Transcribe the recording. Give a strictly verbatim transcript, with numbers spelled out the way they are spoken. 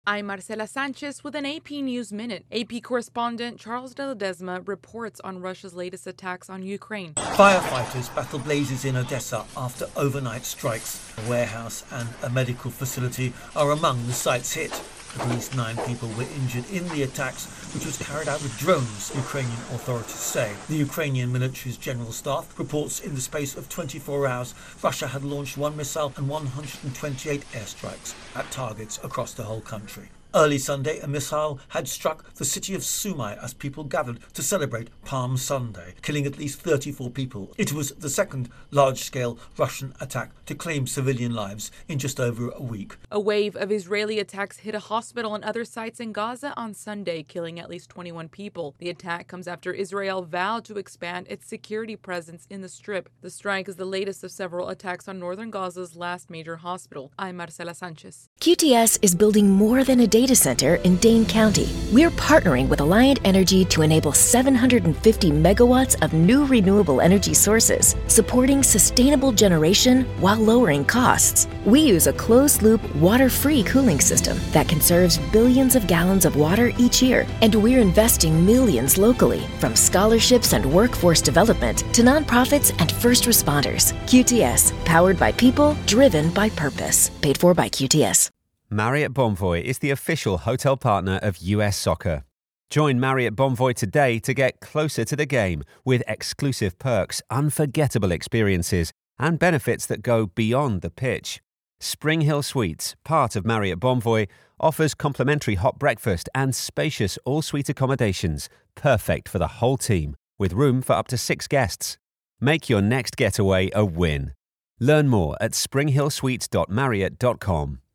I'm Marcela Sanchez with an A P News Minute. A P correspondent Charles de Ledesma reports on Russia's latest attacks on Ukraine. Firefighters battle blazes in Odessa after overnight strikes. A warehouse and a medical facility are among the sites hit. At least nine people were injured in the attacks, which was carried out with drones, Ukrainian authorities say. The Ukrainian military's general staff reports in the space of twenty-four hours, Russia had launched one missile and one hundred twenty-eight airstrikes at targets across the whole country. Early Sunday, a missile had struck the city of Sumy as people gathered to celebrate Palm Sunday, killing at least thirty-four people. It was the second large-scale Russian attack to claim civilian lives in just over a week. A wave of Israeli attacks hit a hospital and other sites in Gaza on Sunday, killing at least twenty-one people. The attack comes after Israel vowed to expand its security presence in the Strip. The strike is the latest of several attacks on northern Gaza's last major hospital. I'm Marcela Sanchez. Q T S is building more than a data data center in Dane County. We're partnering with Alliant Energy to enable seven hundred fifty megawatts of new renewable energy sources, supporting sustainable generation while lowering costs. We use a closed-loop, water-free cooling system that conserves billions of gallons of water each year, and we're investing millions locally, from scholarships and workforce development to nonprofits and first responders. Q T S, powered by people, driven by purpose. Paid for by Q T S. Marriott Bonvoy is the official hotel partner of U S Soccer. Join Marriott Bonvoy today to get closer to the game with exclusive perks, unforgettable experiences, and benefits that go beyond the pitch. Spring Hill Suites, part of Marriott Bonvoy, offers complimentary hot breakfast and spacious all-suite accommodations, perfect for the whole team, with room for up to six guests. Make your next getaway a win. Learn more at spring hill suites dot marriott dot com.